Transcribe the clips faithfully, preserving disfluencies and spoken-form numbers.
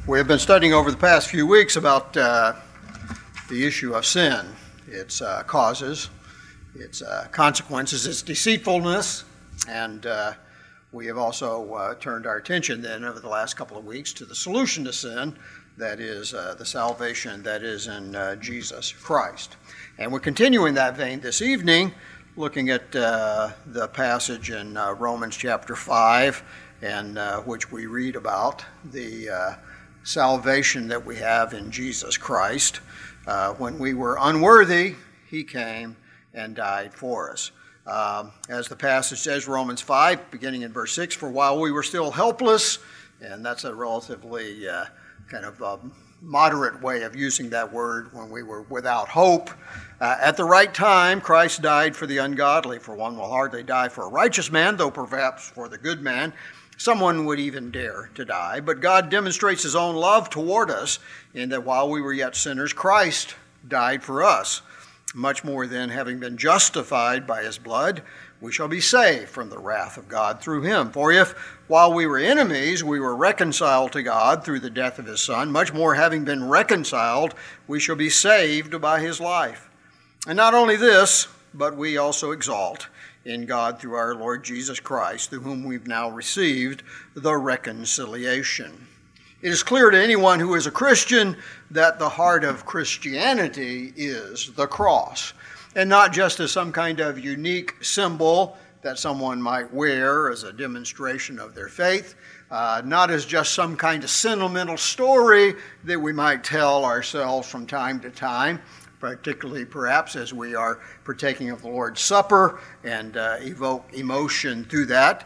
We have been studying over the past few weeks about uh, the issue of sin, its uh, causes, its uh, consequences, its deceitfulness, and uh, we have also uh, turned our attention then over the last couple of weeks to the solution to sin, that is uh, the salvation that is in uh, Jesus Christ. And we're continuing that vein this evening, looking at uh, the passage in uh, Romans chapter five, and uh, which we read about the uh, salvation that we have in Jesus Christ. Uh, when we were unworthy, he came and died for us. Um, as the passage says, Romans five, beginning in verse six, for while we were still helpless, and that's a relatively uh, kind of uh, moderate way of using that word, when we were without hope, uh, at the right time Christ died for the ungodly. For one will hardly die for a righteous man, though perhaps for the good man someone would even dare to die. But God demonstrates his own love toward us in that while we were yet sinners, Christ died for us. Much more than having been justified by his blood, we shall be saved from the wrath of God through him. For if, while we were enemies, we were reconciled to God through the death of his Son, much more having been reconciled, we shall be saved by his life. And not only this, but we also exalt in God through our Lord Jesus Christ, through whom we've now received the reconciliation. It is clear to anyone who is a Christian that the heart of Christianity is the cross, and not just as some kind of unique symbol that someone might wear as a demonstration of their faith, uh, not as just some kind of sentimental story that we might tell ourselves from time to time, particularly perhaps as we are partaking of the Lord's Supper and uh, evoke emotion through that.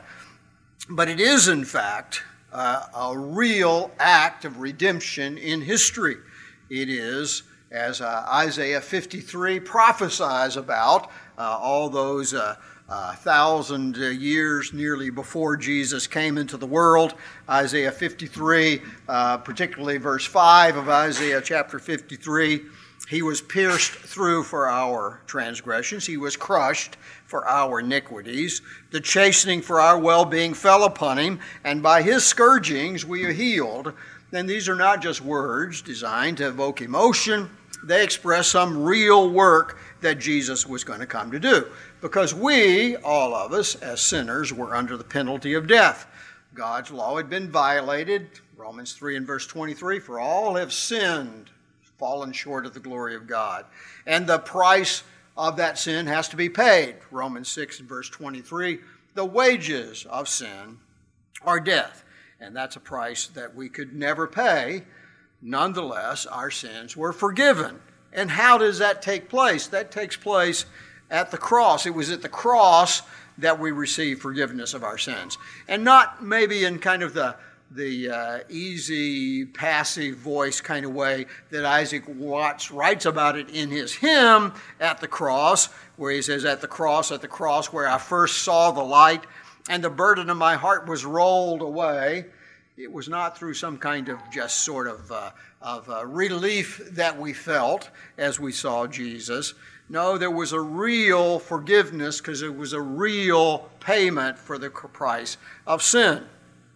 But it is, in fact, uh, a real act of redemption in history. It is, as uh, Isaiah fifty-three prophesies about, uh, all those uh, uh, thousand years nearly before Jesus came into the world. Isaiah fifty-three, uh, particularly verse five of Isaiah chapter fifty-three, he was pierced through for our transgressions. He was crushed for our iniquities. The chastening for our well-being fell upon him, and by his scourgings we are healed. And these are not just words designed to evoke emotion. They express some real work that Jesus was going to come to do. Because we, all of us, as sinners, were under the penalty of death. God's law had been violated. Romans three and verse twenty-three, for all have sinned, fallen short of the glory of God. And the price of that sin has to be paid. Romans six and verse twenty-three, the wages of sin are death. And that's a price that we could never pay. Nonetheless, our sins were forgiven. And how does that take place? That takes place at the cross. It was at the cross that we receive forgiveness of our sins. And not maybe in kind of the the uh, easy, passive voice kind of way that Isaac Watts writes about it in his hymn, At the Cross, where he says, at the cross, at the cross, where I first saw the light, and the burden of my heart was rolled away. It was not through some kind of just sort of, uh, of uh, relief that we felt as we saw Jesus. No, there was a real forgiveness because it was a real payment for the price of sin.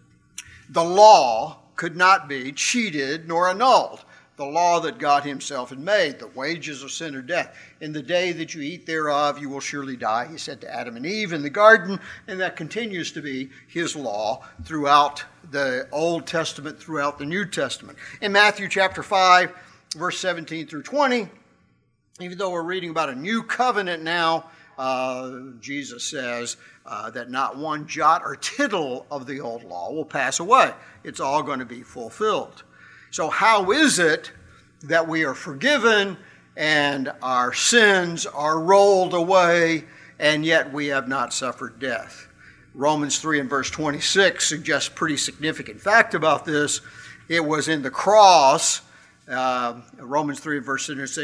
The law could not be cheated nor annulled. The law that God himself had made, the wages of sin are death. In the day that you eat thereof, you will surely die, he said to Adam and Eve in the garden, and that continues to be his law throughout the Old Testament, throughout the New Testament. In Matthew chapter five, verse seventeen through twenty, even though we're reading about a new covenant now, Uh, Jesus says uh, that not one jot or tittle of the old law will pass away. It's all going to be fulfilled. So how is it that we are forgiven and our sins are rolled away and yet we have not suffered death? Romans three and verse twenty-six suggests a pretty significant fact about this. It was in the cross, uh, Romans three and verse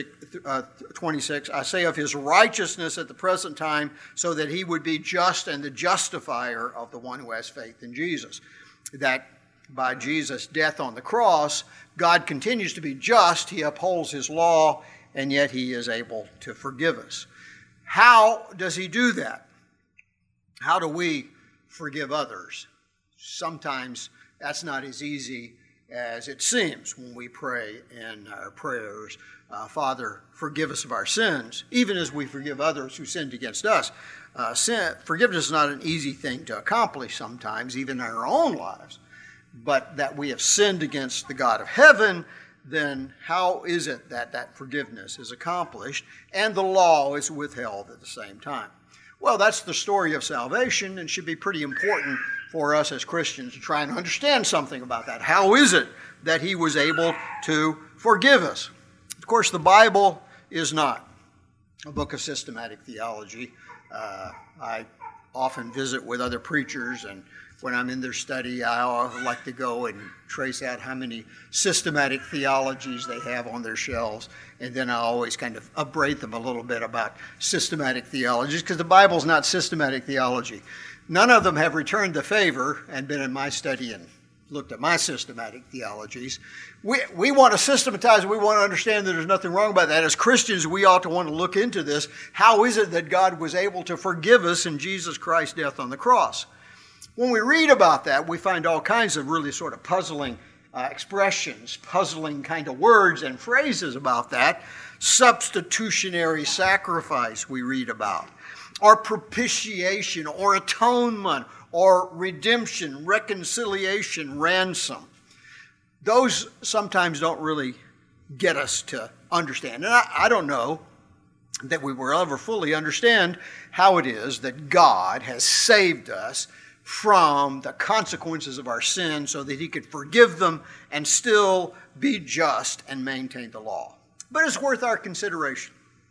twenty-six, I say of his righteousness at the present time, so that he would be just and the justifier of the one who has faith in Jesus. That by Jesus' death on the cross, God continues to be just, he upholds his law, and yet he is able to forgive us. How does he do that? How do we forgive others? Sometimes that's not as easy as it seems when we pray in our prayers, uh, Father, forgive us of our sins, even as we forgive others who sinned against us. Uh, sin, forgiveness is not an easy thing to accomplish sometimes, even in our own lives. But that we have sinned against the God of heaven, then how is it that that forgiveness is accomplished and the law is withheld at the same time? Well, that's the story of salvation and should be pretty important for us as Christians to try and understand something about that. How is it that he was able to forgive us? Of course, the Bible is not a book of systematic theology. Uh, I often visit with other preachers, and when I'm in their study, I like to go and trace out how many systematic theologies they have on their shelves, and then I always kind of upbraid them a little bit about systematic theologies, because the Bible's not systematic theology. None of them have returned the favor and been in my study and looked at my systematic theologies. We, we want to systematize, we want to understand that there's nothing wrong about that. As Christians, we ought to want to look into this. How is it that God was able to forgive us in Jesus Christ's death on the cross? When we read about that, we find all kinds of really sort of puzzling uh, expressions, puzzling kind of words and phrases about that. Substitutionary sacrifice we read about, or propitiation, or atonement, or redemption, reconciliation, ransom. Those sometimes don't really get us to understand. And I, I don't know that we will ever fully understand how it is that God has saved us from the consequences of our sin so that he could forgive them and still be just and maintain the law. But it's worth our consideration.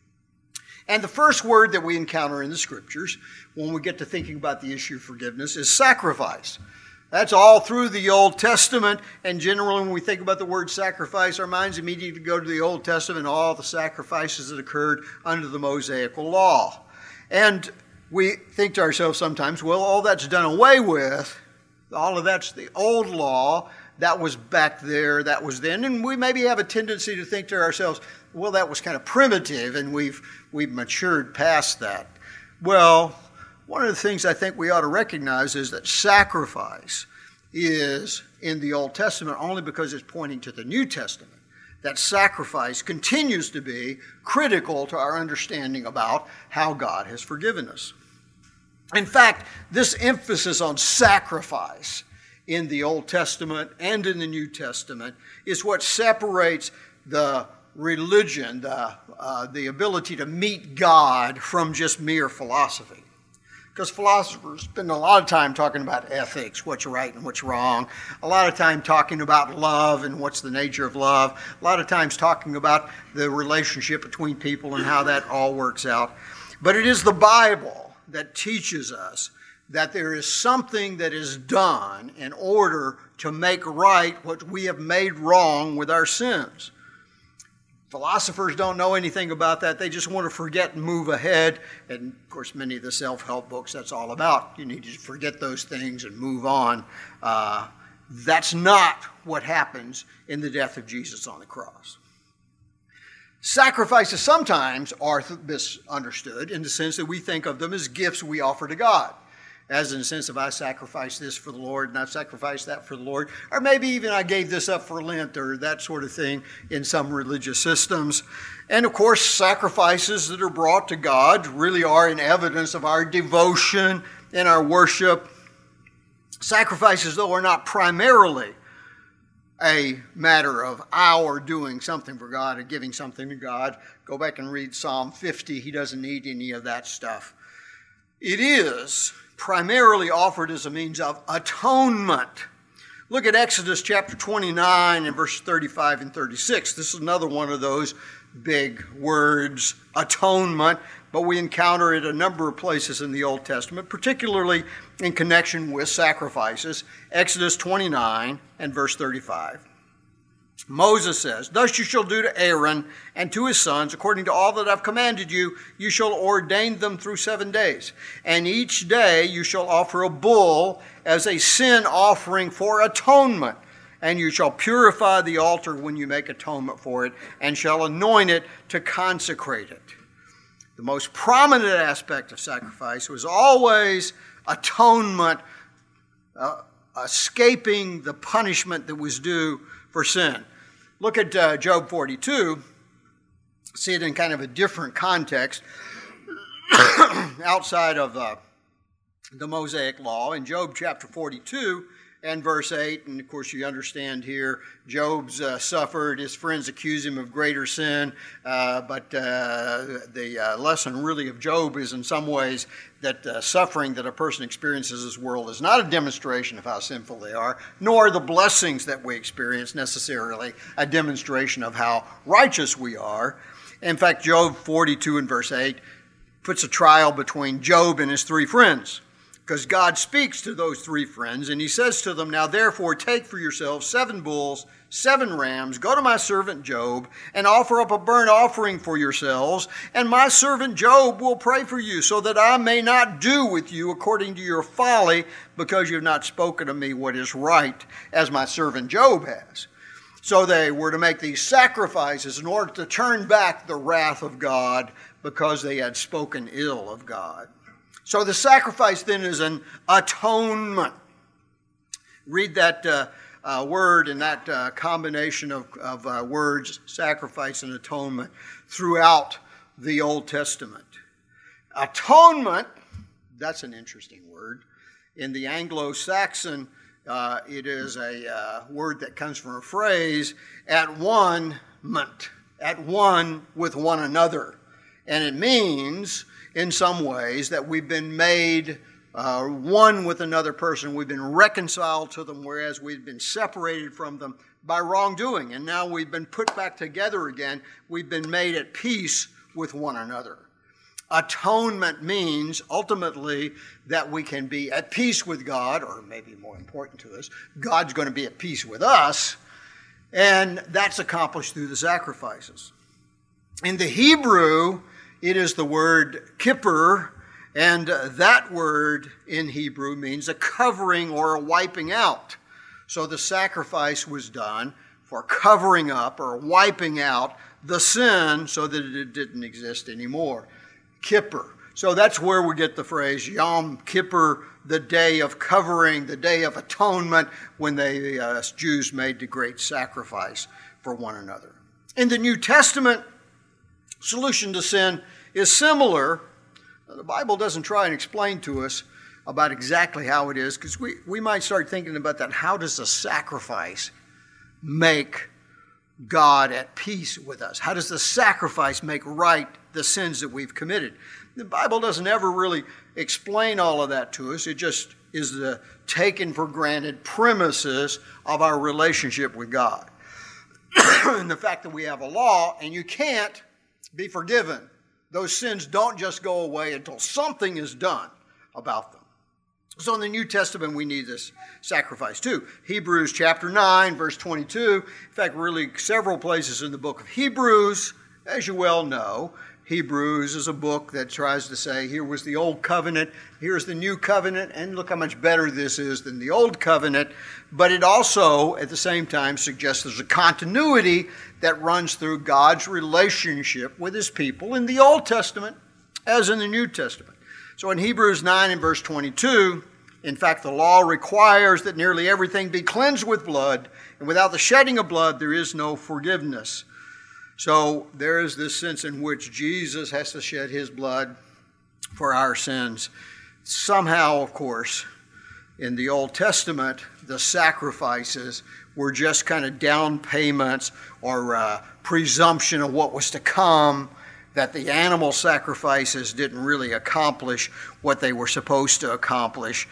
And the first word that we encounter in the Scriptures when we get to thinking about the issue of forgiveness is sacrifice. That's all through the Old Testament, and generally when we think about the word sacrifice, our minds immediately go to the Old Testament and all the sacrifices that occurred under the Mosaical law. And we think to ourselves sometimes, well, all that's done away with, all of that's the old law, that was back there, that was then, and we maybe have a tendency to think to ourselves, well, that was kind of primitive, and we've we've matured past that. Well, one of the things I think we ought to recognize is that sacrifice is in the Old Testament only because it's pointing to the New Testament. That sacrifice continues to be critical to our understanding about how God has forgiven us. In fact, this emphasis on sacrifice in the Old Testament and in the New Testament is what separates the religion, the, uh, the ability to meet God, from just mere philosophy. Because philosophers spend a lot of time talking about ethics, what's right and what's wrong. A lot of time talking about love and what's the nature of love. A lot of times talking about the relationship between people and how that all works out. But it is the Bible that teaches us that there is something that is done in order to make right what we have made wrong with our sins. Philosophers don't know anything about that. They just want to forget and move ahead. And, of course, many of the self-help books, that's all about. You need to forget those things and move on. Uh, that's not what happens in the death of Jesus on the cross. Sacrifices sometimes are misunderstood in the sense that we think of them as gifts we offer to God. As in the sense of I sacrificed this for the Lord and I sacrificed that for the Lord. Or maybe even I gave this up for Lent or that sort of thing in some religious systems. And of course, sacrifices that are brought to God really are an evidence of our devotion and our worship. Sacrifices, though, are not primarily a matter of our doing something for God or giving something to God. Go back and read Psalm fifty. He doesn't need any of that stuff. It is primarily offered as a means of atonement. Look at Exodus chapter twenty-nine and verses thirty-five and thirty-six. This is another one of those big words, atonement, but we encounter it a number of places in the Old Testament, particularly in connection with sacrifices. Exodus twenty-nine and verse thirty-five. Moses says, "Thus you shall do to Aaron and to his sons, according to all that I've commanded you, you shall ordain them through seven days. And each day you shall offer a bull as a sin offering for atonement. And you shall purify the altar when you make atonement for it, and shall anoint it to consecrate it." The most prominent aspect of sacrifice was always atonement, uh, escaping the punishment that was due for sin. Look at uh, Job forty-two. See it in kind of a different context outside of uh, the Mosaic Law. In Job chapter forty-two and verse eight, and of course you understand here, Job's uh, suffered, his friends accuse him of greater sin, uh, but uh, the uh, lesson really of Job is in some ways that uh, suffering that a person experiences in this world is not a demonstration of how sinful they are, nor the blessings that we experience necessarily a demonstration of how righteous we are. In fact, Job forty-two and verse eight puts a trial between Job and his three friends, because God speaks to those three friends, and he says to them, "Now therefore take for yourselves seven bulls, seven rams, go to my servant Job, and offer up a burnt offering for yourselves, and my servant Job will pray for you, so that I may not do with you according to your folly, because you have not spoken to me what is right, as my servant Job has." So they were to make these sacrifices in order to turn back the wrath of God, because they had spoken ill of God. So the sacrifice then is an atonement. Read that uh, uh, word and that uh, combination of, of uh, words, sacrifice and atonement, throughout the Old Testament. Atonement, that's an interesting word. In the Anglo-Saxon, uh, it is a uh, word that comes from a phrase, at one-ment, at one with one another. And it means, in some ways, that we've been made uh, one with another person. We've been reconciled to them, whereas we've been separated from them by wrongdoing. And now we've been put back together again. We've been made at peace with one another. Atonement means, ultimately, that we can be at peace with God, or maybe more important to us, God's going to be at peace with us, and that's accomplished through the sacrifices. In the Hebrew, it is the word kippur, and that word in Hebrew means a covering or a wiping out. So the sacrifice was done for covering up or wiping out the sin so that it didn't exist anymore. Kippur. So that's where we get the phrase Yom Kippur, the day of covering, the day of atonement, when the uh, Jews made the great sacrifice for one another. In the New Testament, solution to sin is similar. The Bible doesn't try and explain to us about exactly how it is, because we, we might start thinking about that. How does the sacrifice make God at peace with us? How does the sacrifice make right the sins that we've committed? The Bible doesn't ever really explain all of that to us. It just is the taken for granted premises of our relationship with God. And the fact that we have a law and you can't be forgiven. Those sins don't just go away until something is done about them. So in the New Testament, we need this sacrifice too. Hebrews chapter nine, verse twenty-two. In fact, really several places in the book of Hebrews, as you well know, Hebrews is a book that tries to say, here was the old covenant, here's the new covenant, and look how much better this is than the old covenant. But it also, at the same time, suggests there's a continuity that runs through God's relationship with his people in the Old Testament as in the New Testament. So in Hebrews nine and verse twenty-two, in fact, the law requires that nearly everything be cleansed with blood, and without the shedding of blood, there is no forgiveness. So there is this sense in which Jesus has to shed his blood for our sins. Somehow, of course, in the Old Testament, the sacrifices were just kind of down payments or uh, presumption of what was to come, that the animal sacrifices didn't really accomplish what they were supposed to accomplish.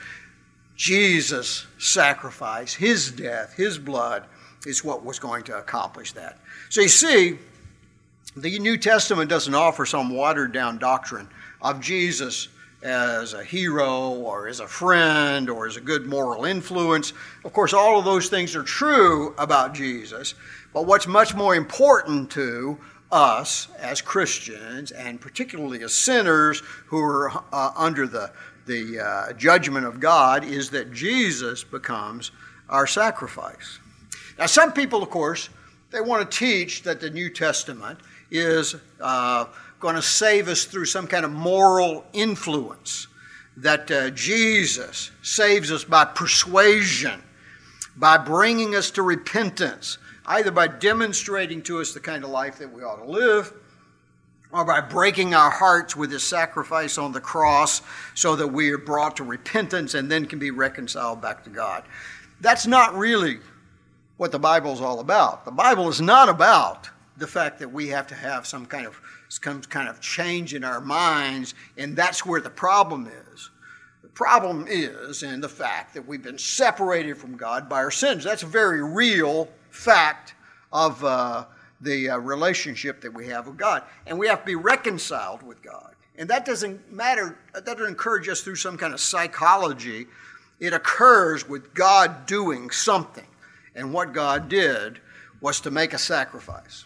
Jesus' sacrifice, his death, his blood, is what was going to accomplish that. So you see, the New Testament doesn't offer some watered-down doctrine of Jesus as a hero or as a friend or as a good moral influence. Of course, all of those things are true about Jesus, but what's much more important to us as Christians, and particularly as sinners who are uh, under the, the uh, judgment of God, is that Jesus becomes our sacrifice. Now, some people, of course, they want to teach that the New Testament is uh, going to save us through some kind of moral influence. that uh, Jesus saves us by persuasion, by bringing us to repentance, either by demonstrating to us the kind of life that we ought to live, or by breaking our hearts with his sacrifice on the cross so that we are brought to repentance and then can be reconciled back to God. That's not really what the Bible is all about. The Bible is not about the fact that we have to have some kind of some kind of change in our minds, and that's where the problem is. The problem is in the fact that we've been separated from God by our sins. That's a very real fact of uh, the uh, relationship that we have with God. And we have to be reconciled with God. And that doesn't matter, that doesn't encourage us through some kind of psychology. It occurs with God doing something. And what God did was to make a sacrifice.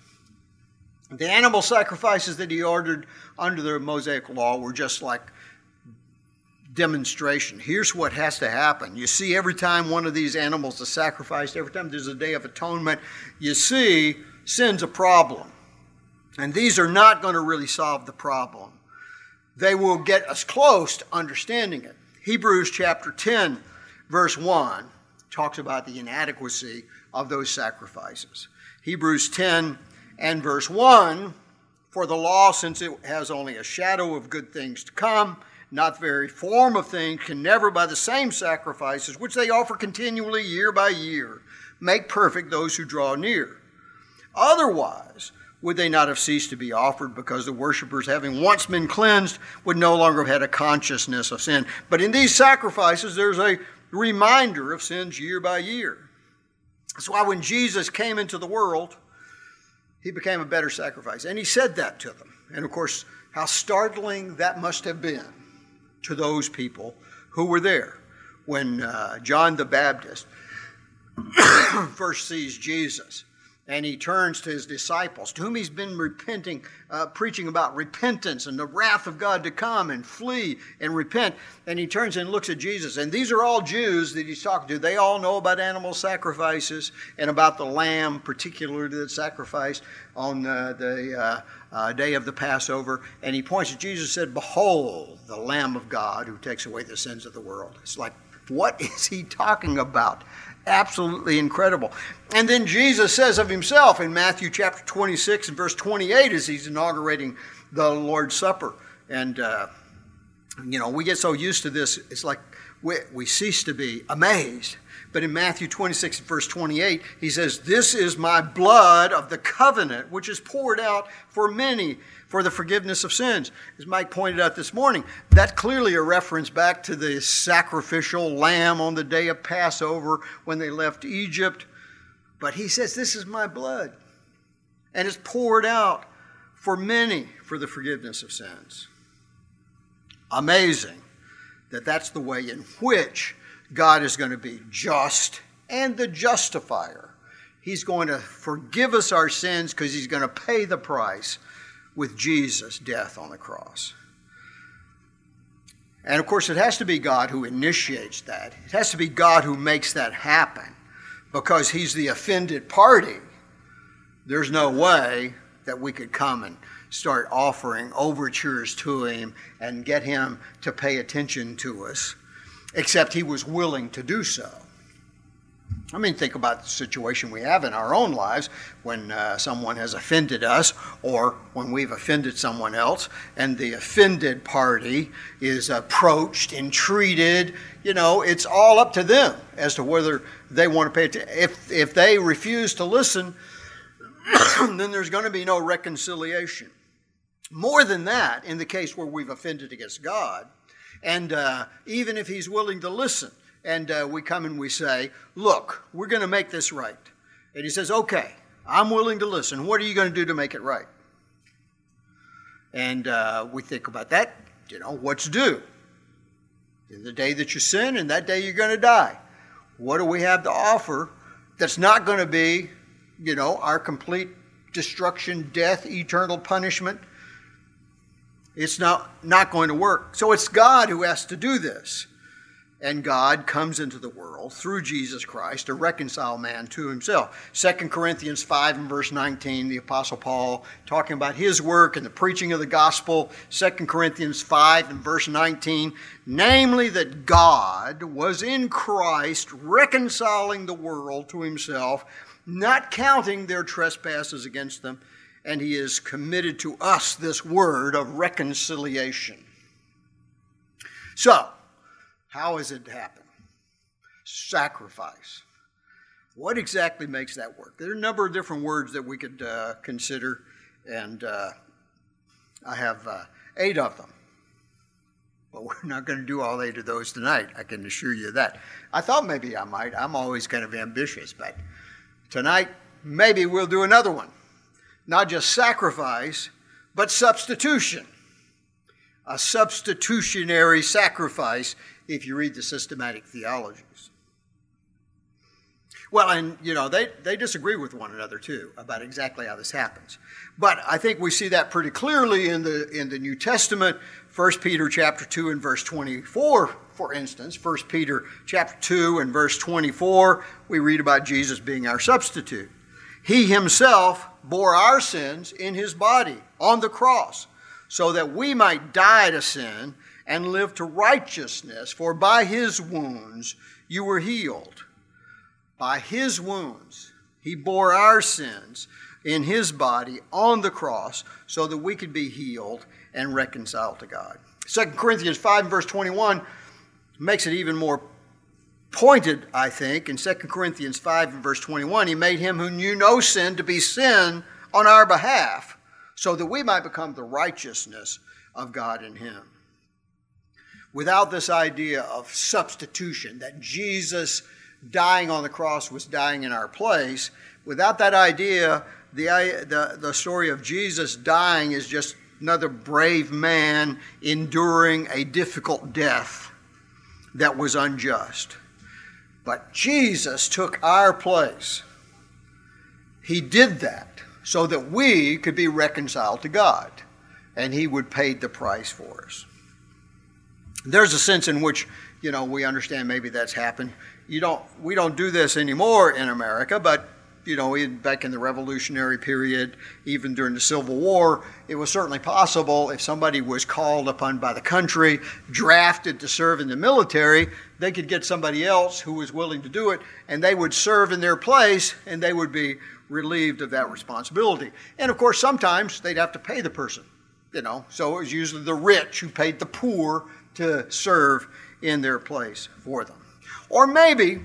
The animal sacrifices that he ordered under the Mosaic law were just like demonstration. Here's what has to happen. You see, every time one of these animals is sacrificed, every time there's a Day of Atonement, you see sin's a problem. And these are not going to really solve the problem. They will get us close to understanding it. Hebrews chapter ten, verse one, talks about the inadequacy of those sacrifices. Hebrews ten and verse one, for the law, since it has only a shadow of good things to come, not the very form of things, can never by the same sacrifices, which they offer continually year by year, make perfect those who draw near. Otherwise, would they not have ceased to be offered, because the worshipers, having once been cleansed, would no longer have had a consciousness of sin. But in these sacrifices, there's a reminder of sins year by year. That's why when Jesus came into the world, he became a better sacrifice. And he said that to them. And of course, how startling that must have been to those people who were there when uh, John the Baptist first sees Jesus. And he turns to his disciples, to whom he's been repenting, uh, preaching about repentance and the wrath of God to come, and flee and repent. And he turns and looks at Jesus. And these are all Jews that he's talking to. They all know about animal sacrifices and about the lamb, particularly that's sacrificed on uh, the uh, uh, day of the Passover. And he points at Jesus and said, "Behold, the Lamb of God who takes away the sins of the world." It's like, what is he talking about? Absolutely incredible. And then Jesus says of himself in Matthew chapter twenty-six and verse twenty-eight, as he's inaugurating the Lord's Supper. And, uh, you know, we get so used to this, it's like we, we cease to be amazed. But in Matthew twenty-six and verse twenty-eight, he says, "This is my blood of the covenant, which is poured out for many for the forgiveness of sins." As Mike pointed out this morning, that's clearly a reference back to the sacrificial lamb on the day of Passover when they left Egypt. But he says, "This is my blood, and it's poured out for many for the forgiveness of sins." Amazing that that's the way in which God is going to be just and the justifier. He's going to forgive us our sins because he's going to pay the price with Jesus' death on the cross. And of course, it has to be God who initiates that. It has to be God who makes that happen, because he's the offended party. There's no way that we could come and start offering overtures to him and get him to pay attention to us, except he was willing to do so. I mean, think about the situation we have in our own lives when uh, someone has offended us, or when we've offended someone else, and the offended party is approached and treated. You know, it's all up to them as to whether they want to pay attention. If, if they refuse to listen, then there's going to be no reconciliation. More than that, in the case where we've offended against God, and uh, even if he's willing to listen, and uh, we come and we say, "Look, we're going to make this right." And he says, "Okay, I'm willing to listen. What are you going to do to make it right?" And uh, we think about that, you know, what's due? In the day that you sin, and that day you're going to die. What do we have to offer that's not going to be, you know, our complete destruction, death, eternal punishment? It's not, not going to work. So it's God who has to do this. and God comes into the world through Jesus Christ to reconcile man to himself. Second Corinthians five and verse nineteen, the Apostle Paul talking about his work and the preaching of the gospel. Second Corinthians five and verse nineteen, namely that God was in Christ reconciling the world to himself, not counting their trespasses against them, and he has committed to us this word of reconciliation. So, how has it happened? Sacrifice. What exactly makes that work? There are a number of different words that we could uh, consider, and uh, I have uh, eight of them. But we're not going to do all eight of those tonight, I can assure you that. I thought maybe I might. I'm always kind of ambitious, but tonight, maybe we'll do another one. Not just sacrifice, but substitution. A substitutionary sacrifice, if you read the systematic theologies. Well, and, you know, they, they disagree with one another, too, about exactly how this happens. But I think we see that pretty clearly in the in the New Testament. First Peter chapter two and verse twenty-four, for instance. First Peter chapter two and verse twenty-four, we read about Jesus being our substitute. He himself bore our sins in his body on the cross, so that we might die to sin and live to righteousness. For by his wounds you were healed. By his wounds he bore our sins in his body on the cross, so that we could be healed and reconciled to God. Second Corinthians five and verse twenty-one makes it even more pointed, I think. In Second Corinthians five and verse twenty-one, he made him who knew no sin to be sin on our behalf, so that we might become the righteousness of God in him. Without this idea of substitution, that Jesus dying on the cross was dying in our place, without that idea, the, the, the story of Jesus dying is just another brave man enduring a difficult death that was unjust. But Jesus took our place. He did that so that we could be reconciled to God, and he would pay the price for us. There's a sense in which, you know, we understand maybe that's happened. You don't, we don't do this anymore in America, but, you know, in, back in the Revolutionary period, even during the Civil War, it was certainly possible if somebody was called upon by the country, drafted to serve in the military, they could get somebody else who was willing to do it, and they would serve in their place, and they would be relieved of that responsibility. And of course, sometimes they'd have to pay the person, you know, so it was usually the rich who paid the poor to serve in their place for them. Or maybe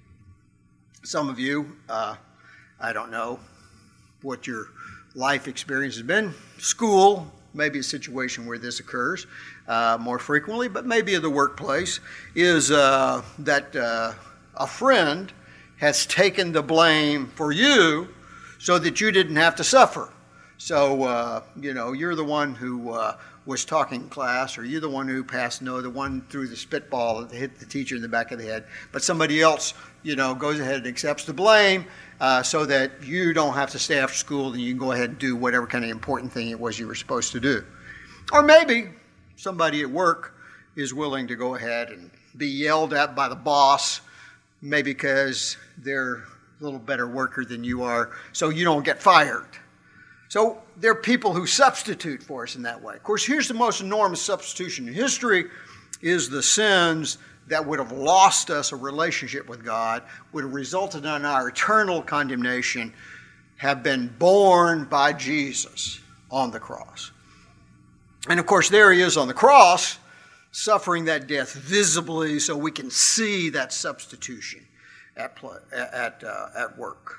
some of you, uh, I don't know what your life experience has been. School, maybe a situation where this occurs uh, more frequently, but maybe in the workplace, is uh, that uh, a friend has taken the blame for you so that you didn't have to suffer. So, uh, you know, you're the one who uh, was talking in class, or you're the one who passed no, the one threw the spitball that hit the teacher in the back of the head. But somebody else, you know, goes ahead and accepts the blame uh, so that you don't have to stay after school and you can go ahead and do whatever kind of important thing it was you were supposed to do. Or maybe somebody at work is willing to go ahead and be yelled at by the boss, maybe because they're a little better worker than you are, so you don't get fired. So there are people who substitute for us in that way. Of course, here's the most enormous substitution in history, is the sins that would have lost us a relationship with God, would have resulted in our eternal condemnation, have been borne by Jesus on the cross. And of course, there he is on the cross, suffering that death visibly so we can see that substitution at, play, at, uh, at work.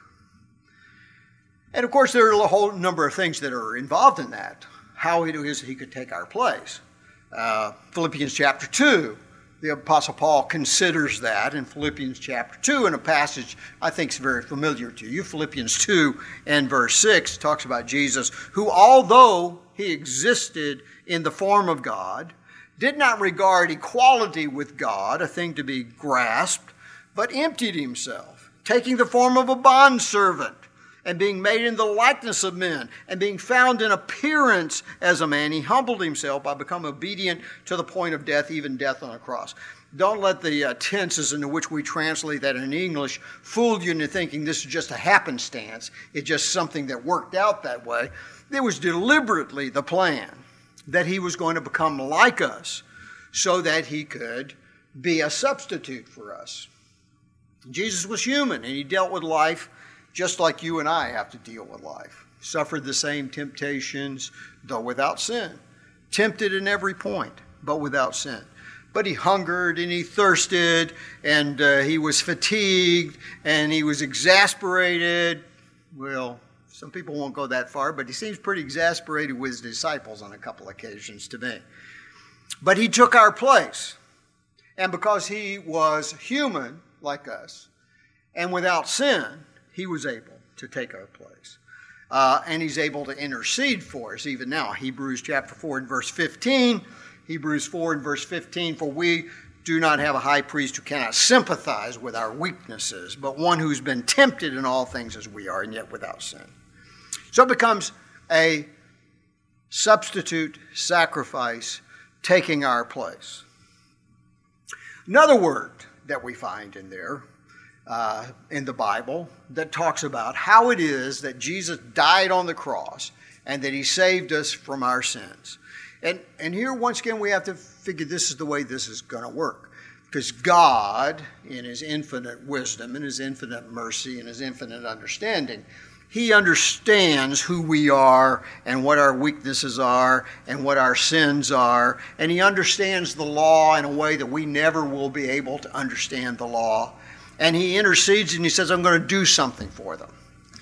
And of course, there are a whole number of things that are involved in that. How it is he could take our place. Uh, Philippians chapter two, the Apostle Paul considers that in Philippians chapter two, in a passage I think is very familiar to you. Philippians two and verse six talks about Jesus, who although he existed in the form of God, did not regard equality with God a thing to be grasped, but emptied himself, taking the form of a bondservant, and being made in the likeness of men, and being found in appearance as a man, he humbled himself by becoming obedient to the point of death, even death on a cross. don't let the uh, tenses into which we translate that in English fool you into thinking this is just a happenstance. It's just something that worked out that way. It was deliberately the plan that he was going to become like us so that he could be a substitute for us. Jesus was human, and he dealt with life just like you and I have to deal with life. Suffered the same temptations, though without sin. Tempted in every point, but without sin. But he hungered and he thirsted, and uh, he was fatigued, and he was exasperated. Well, some people won't go that far, but he seems pretty exasperated with his disciples on a couple occasions to me. But he took our place. And because he was human like us, and without sin, he was able to take our place. Uh, and he's able to intercede for us even now. Hebrews chapter four and verse fifteen. Hebrews four and verse fifteen, for we do not have a high priest who cannot sympathize with our weaknesses, but one who's been tempted in all things as we are, and yet without sin. So it becomes a substitute sacrifice taking our place. Another word that we find in there, uh, in the Bible, that talks about how it is that Jesus died on the cross and that he saved us from our sins. And, and here, once again, we have to figure this is the way this is going to work. Because God, in his infinite wisdom, and his infinite mercy, and his infinite understanding, he understands who we are and what our weaknesses are and what our sins are. And he understands the law in a way that we never will be able to understand the law. And he intercedes and he says, I'm going to do something for them.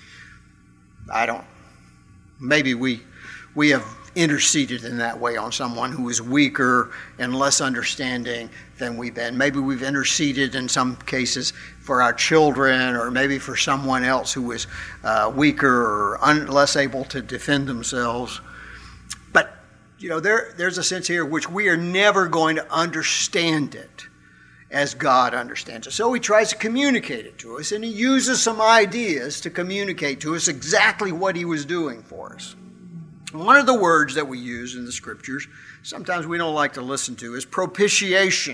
I don't. Maybe we we have interceded in that way on someone who is weaker and less understanding than we've been. Maybe we've interceded in some cases for our children, or maybe for someone else who is uh, weaker or un- less able to defend themselves. But, you know, there there's a sense here which we are never going to understand it as God understands it. So he tries to communicate it to us, and he uses some ideas to communicate to us exactly what he was doing for us. One of the words that we use in the scriptures, sometimes we don't like to listen to, is propitiation.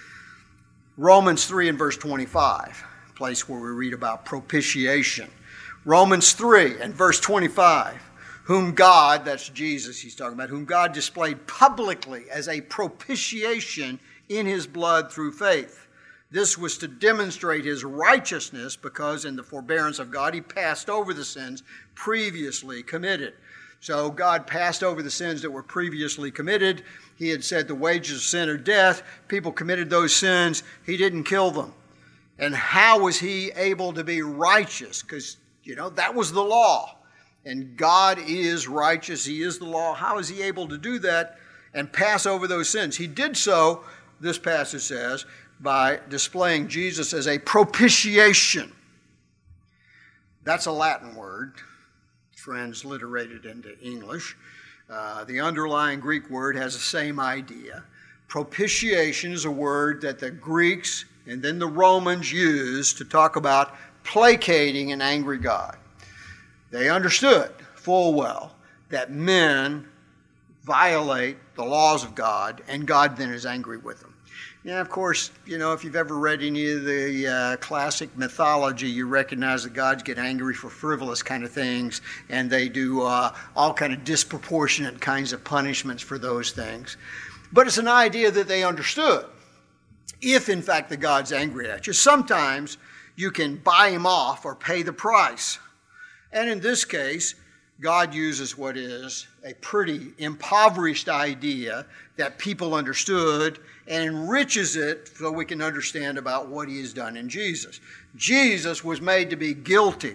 Romans three and verse twenty-five, a place where we read about propitiation. Romans three and verse twenty-five, whom God, that's Jesus he's talking about, whom God displayed publicly as a propitiation in his blood through faith. This was to demonstrate his righteousness, because in the forbearance of God he passed over the sins previously committed. So God passed over the sins that were previously committed. He had said the wages of sin are death. People committed those sins. He didn't kill them. And how was he able to be righteous? Because, you know, that was the law. And God is righteous. He is the law. How is he able to do that and pass over those sins? He did so, this passage says, by displaying Jesus as a propitiation. That's a Latin word, transliterated into English. Uh, the underlying Greek word has the same idea. Propitiation is a word that the Greeks and then the Romans used to talk about placating an angry God. They understood full well that men violate the laws of God, and God then is angry with them. Yeah, of course, you know, if you've ever read any of the uh, classic mythology, you recognize that gods get angry for frivolous kind of things, and they do uh, all kind of disproportionate kinds of punishments for those things. But it's an idea that they understood. If, in fact, the God's angry at you, sometimes you can buy him off or pay the price. And in this case, God uses what is a pretty impoverished idea that people understood and enriches it so we can understand about what he has done in Jesus. Jesus was made to be guilty.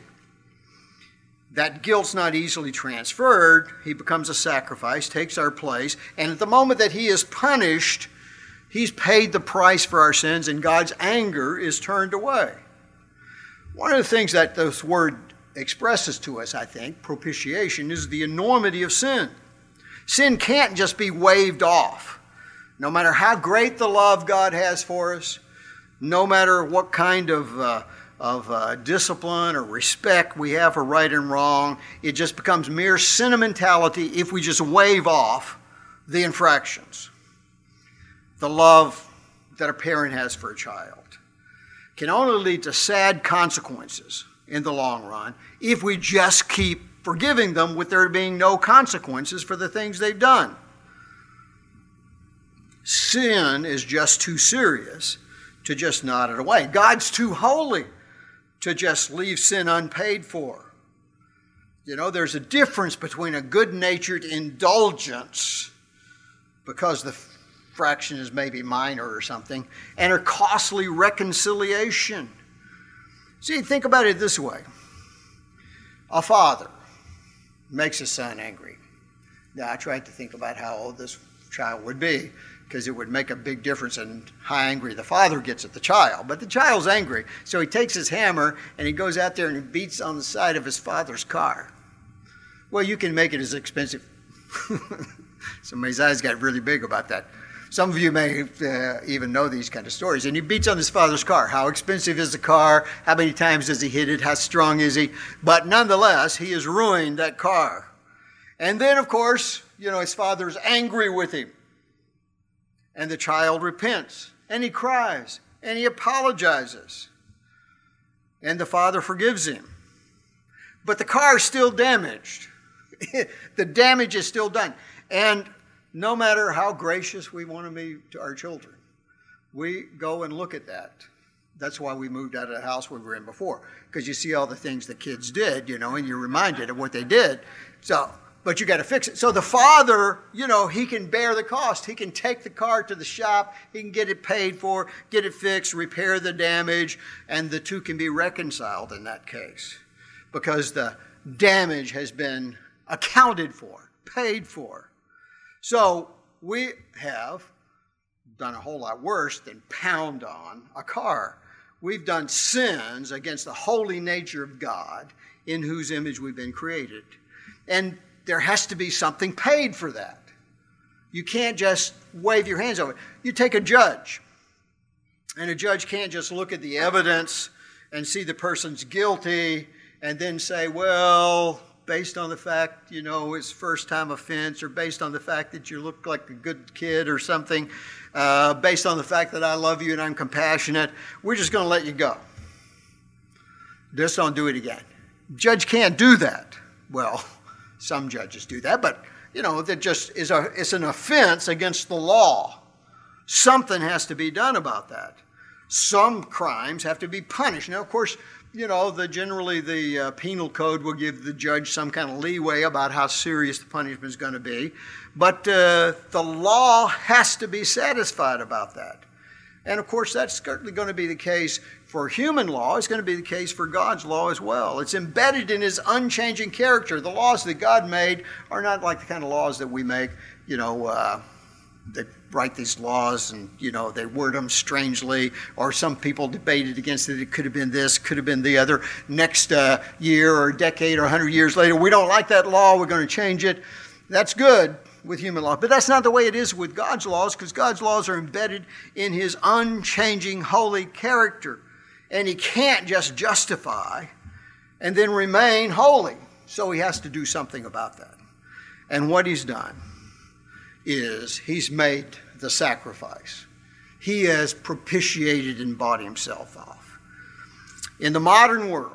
That guilt's not easily transferred. He becomes a sacrifice, takes our place, and at the moment that he is punished, he's paid the price for our sins, and God's anger is turned away. One of the things that this word expresses to us, I think, propitiation, is the enormity of sin. Sin can't just be waved off. No matter how great the love God has for us, no matter what kind of, uh, of uh, discipline or respect we have for right and wrong, it just becomes mere sentimentality if we just wave off the infractions. The love that a parent has for a child can only lead to sad consequences in the long run if we just keep forgiving them with there being no consequences for the things they've done. Sin is just too serious to just nod it away. God's too holy to just leave sin unpaid for. You know, there's a difference between a good-natured indulgence, because the fraction is maybe minor or something, and a costly reconciliation. See, think about it this way. A father makes his son angry. Now, I tried to think about how old this child would be, because it would make a big difference in how angry the father gets at the child. But the child's angry, so he takes his hammer and he goes out there and he beats on the side of his father's car. Well, you can make it as expensive. Somebody's eyes got really big about that. Some of you may uh, even know these kind of stories. And he beats on his father's car. How expensive is the car? How many times does he hit it? How strong is he? But nonetheless, he has ruined that car. And then, of course, you know, his father's angry with him. And the child repents. And he cries. And he apologizes. And the father forgives him. But the car is still damaged. The damage is still done. And no matter how gracious we want to be to our children, we go and look at that. That's why we moved out of the house we were in before, because you see all the things the kids did, you know, and you're reminded of what they did. So, but you got to fix it. So the father, you know, he can bear the cost. He can take the car to the shop. He can get it paid for, get it fixed, repair the damage, and the two can be reconciled in that case, because the damage has been accounted for, paid for. So we have done a whole lot worse than pound on a car. We've done sins against the holy nature of God, in whose image we've been created. And there has to be something paid for that. You can't just wave your hands over it. You take a judge, and a judge can't just look at the evidence and see the person's guilty and then say, well, based on the fact, you know, it's first time offense, or based on the fact that you look like a good kid or something, uh, based on the fact that I love you and I'm compassionate, we're just going to let you go. Just don't do it again. Judge can't do that. Well, some judges do that, but, you know, that just is a, it's an offense against the law. Something has to be done about that. Some crimes have to be punished. Now, of course, you know, the generally the uh, penal code will give the judge some kind of leeway about how serious the punishment is going to be. But uh, the law has to be satisfied about that. And of course, that's certainly going to be the case for human law. It's going to be the case for God's law as well. It's embedded in his unchanging character. The laws that God made are not like the kind of laws that we make, you know, uh, they write these laws and, you know, they word them strangely, or some people debated against it. It could have been this, could have been the other. Next uh, year or decade or a hundred years later, we don't like that law, we're going to change it. That's good with human law. But that's not the way it is with God's laws, because God's laws are embedded in his unchanging holy character. And he can't just justify and then remain holy. So he has to do something about that. And what he's done is he's made the sacrifice. He has propitiated and bought himself off. In the modern world,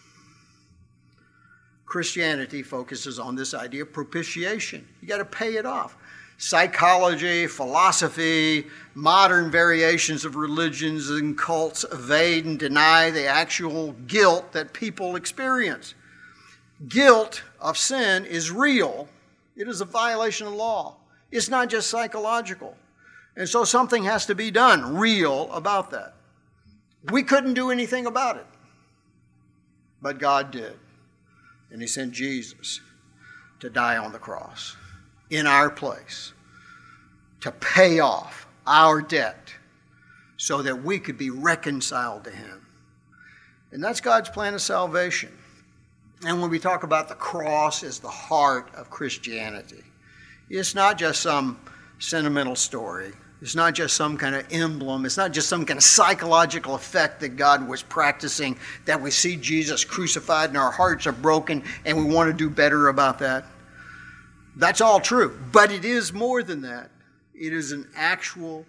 Christianity focuses on this idea of propitiation. You got to pay it off. Psychology, philosophy, modern variations of religions and cults evade and deny the actual guilt that people experience. Guilt of sin is real. It is a violation of law. It's not just psychological. And so something has to be done real about that. We couldn't do anything about it. But God did. And he sent Jesus to die on the cross in our place, to pay off our debt so that we could be reconciled to him. And that's God's plan of salvation. And when we talk about the cross as the heart of Christianity, it's not just some sentimental story. It's not just some kind of emblem. It's not just some kind of psychological effect that God was practicing, that we see Jesus crucified and our hearts are broken and we want to do better about that. That's all true. But it is more than that. It is an actual,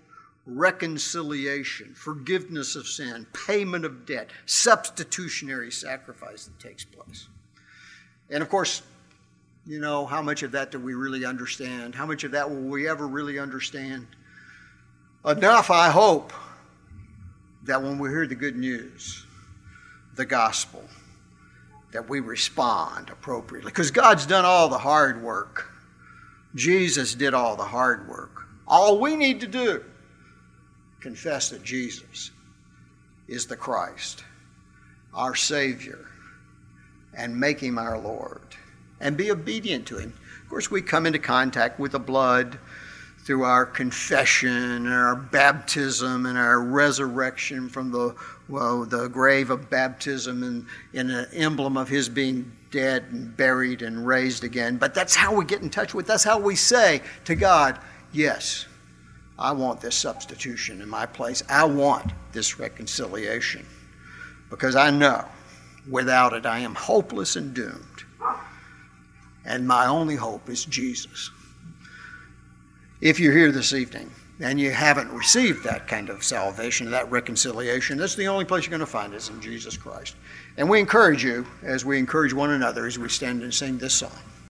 reconciliation, forgiveness of sin, payment of debt, substitutionary sacrifice that takes place. And of course, you know, how much of that do we really understand? How much of that will we ever really understand? Enough, I hope, that when we hear the good news, the gospel, that we respond appropriately. Because God's done all the hard work. Jesus did all the hard work. All we need to do, confess that Jesus is the Christ, our Savior, and make Him our Lord, and be obedient to Him. Of course, we come into contact with the blood through our confession and our baptism and our resurrection from the, well, the grave of baptism and in an emblem of His being dead and buried and raised again. But that's how we get in touch with, that's how we say to God, yes, I want this substitution in my place. I want this reconciliation, because I know without it I am hopeless and doomed. And my only hope is Jesus. If you're here this evening and you haven't received that kind of salvation, that reconciliation, that's the only place you're going to find is in Jesus Christ. And we encourage you, as we encourage one another, as we stand and sing this song.